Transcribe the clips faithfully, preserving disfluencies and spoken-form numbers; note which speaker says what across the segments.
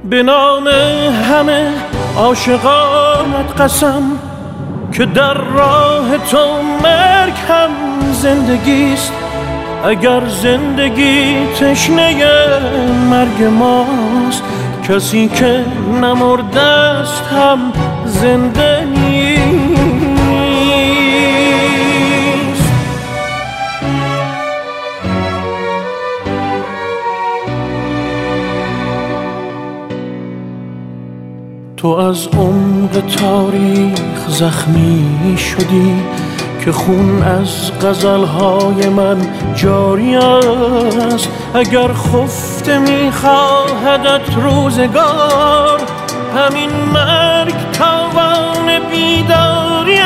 Speaker 1: به نام همه عاشقانت قسم که در راه تو مرگ هم زندگیست. اگر زندگی تشنه مرگ ماست، کسی که نمرده است هم زنده نیست. تو از عمق تاریخ زخمی شدی که خون از غزلهای من جاری است. اگر خفته میخواهدت روزگار، همین مرگ تاوان بیداری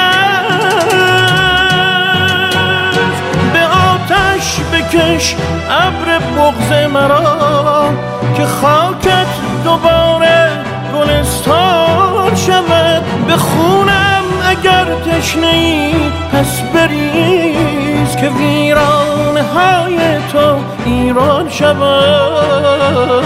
Speaker 1: است. به آتش بکش ابر بغض مرا که خاکت دوباره گلستان شود. به خونم اگر تشنه‌ای پس بریز که ویرانه های تو ایران شود.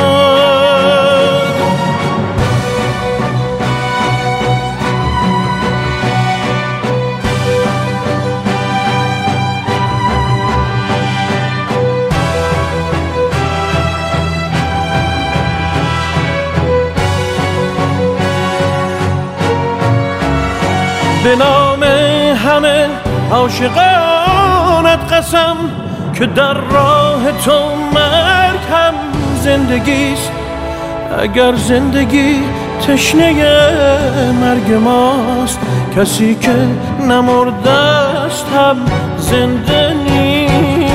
Speaker 1: به نام همه عاشقانت قسم که در راه تو مرگ هم زندگیست. اگر زندگی تشنه مرگ ماست، کسی که نمرده است هم زنده نیست.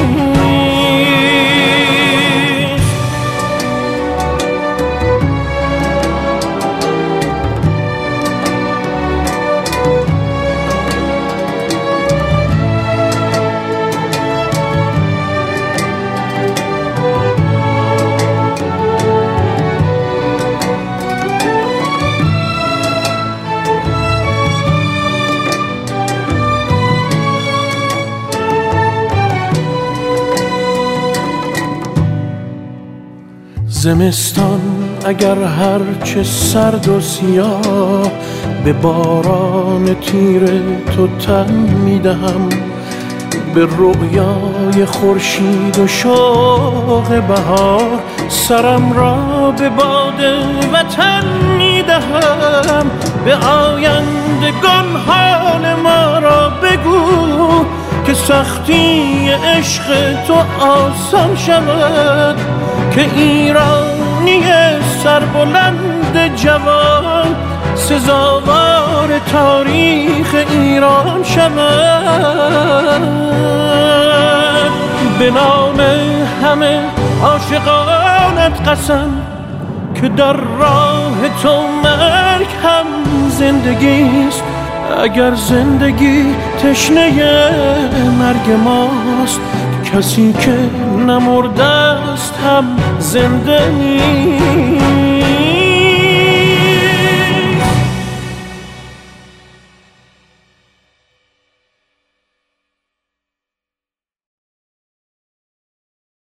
Speaker 1: زمستان اگر هرچه سرد و سیاه، به باران تیر تو تن میدهم. به رؤیای خورشید و شوق بهار، سرم را به باد وطن میدهم. به آیندگان حال ما را بگو که سختی عشق تو آسان شود. که ایرانی سربلند جوان سزاوار تاریخ ایران شود. به نام همه عاشقانت قسم که در راه تو مرگ هم زندگیست. اگر زندگی تشنه مرگ ماست، کسی که نمرده است هم زنده نیست.